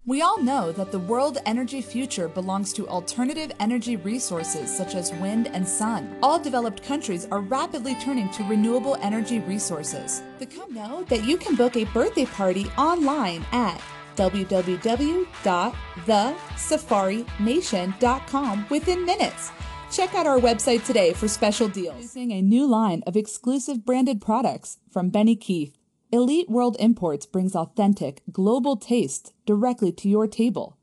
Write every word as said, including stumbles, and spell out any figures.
We all know that the world energy future belongs to alternative energy resources such as wind and sun. All developed countries are rapidly turning to renewable energy resources. The company know that you can book a birthday party online at w w w dot the safari nation dot com within minutes. Check out our website today for special deals. Using a new line of exclusive branded products from Benny Keith. Elite World Imports brings authentic, global taste directly to your table.